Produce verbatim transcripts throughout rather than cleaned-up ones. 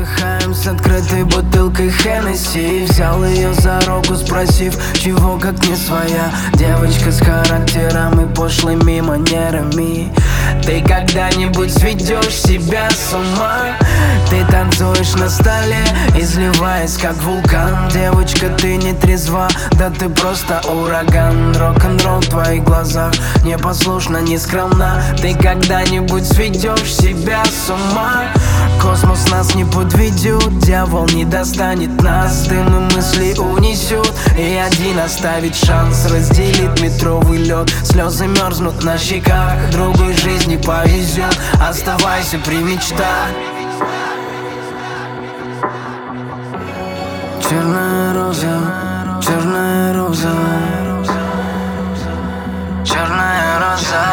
отдыхаем с открытой бутылкой Хеннесси. Взял ее за руку, спросив, чего как не своя. Девочка с характером и пошлыми манерами. Ты когда-нибудь сведешь себя с ума? Ты танцуешь на столе, изливаясь как вулкан. Девочка, ты не трезва, да ты просто ураган. Рок-н-ролл в твоих глазах, непослушна, не скромна. Ты когда-нибудь сведешь себя с ума? Космос нас не подведет, дьявол не достанет нас. Дым и мысли унесет, и один оставит шанс. Разделит метровый лед, слезы мерзнут на щеках. Другой жизни повезет, оставайся при мечтах. Черная роза, черная роза, черная роза.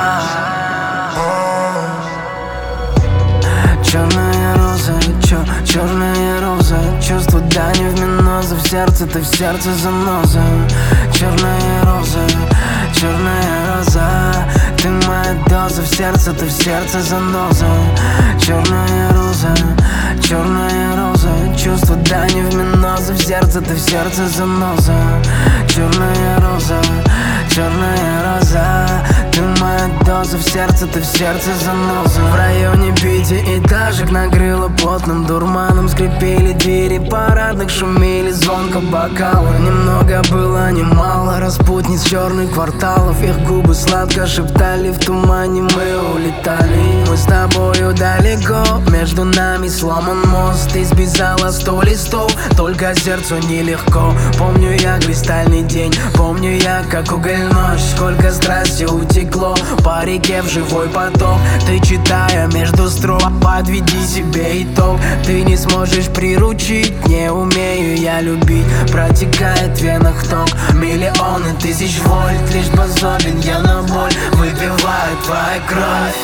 Черная роза, чё, черная роза. Чувство дани в миноза, в сердце ты, в сердце заноза. Черная роза, черная роза. Ты моя доза, в сердце ты, в сердце заноза. Черная роза, черная роза. Чувство дани в миноза, в сердце ты, в сердце заноза. Черная роза, черная роза. Ты моя доза, в сердце ты, в сердце заноза. В районе пятиэтажек накрыло плотным дурманом. Скрипели двери парадных, шумели звонко бокалы. Немного было немало распутниц черных кварталов. Их губы сладко шептали, в тумане мы улетали. Мы с тобою далеко, между нами сломан мост. Ты сбежала сто листов, только сердцу нелегко. Помню я кристальный день, помню я как уголь ночь. Сколько страсти утекло по реке в живой поток. Ты, читая между строк, подведи себе итог. Ты не сможешь приручить, не умею я любить. Протекает в венах ток, миллионы тысяч вольт. Лишь способен я на боль, выпиваю твою кровь.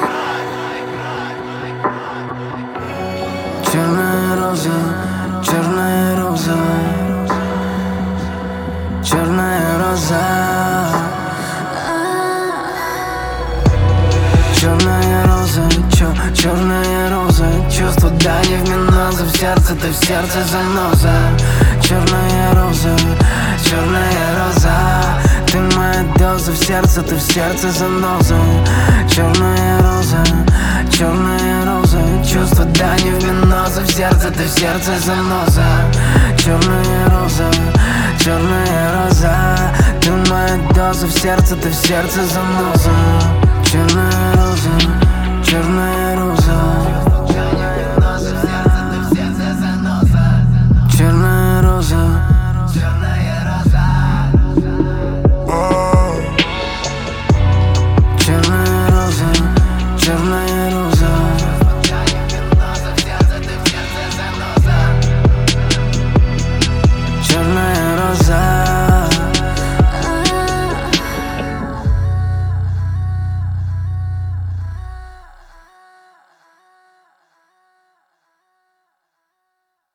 Черная роза, черная роза, черная роза. Черная роза, чё, черная роза. Чувство дани в миноза, в сердце ты, в сердце заноза. Черная роза, черная роза. Ты моя доза, в сердце ты, в сердце заноза. Черная роза, черная роза. Чувство дани в миноза, в сердце ты, в сердце заноза. Черная роза, черная роза. Ты моя доза, в сердце ты, в сердце заноза. Черная роза, черная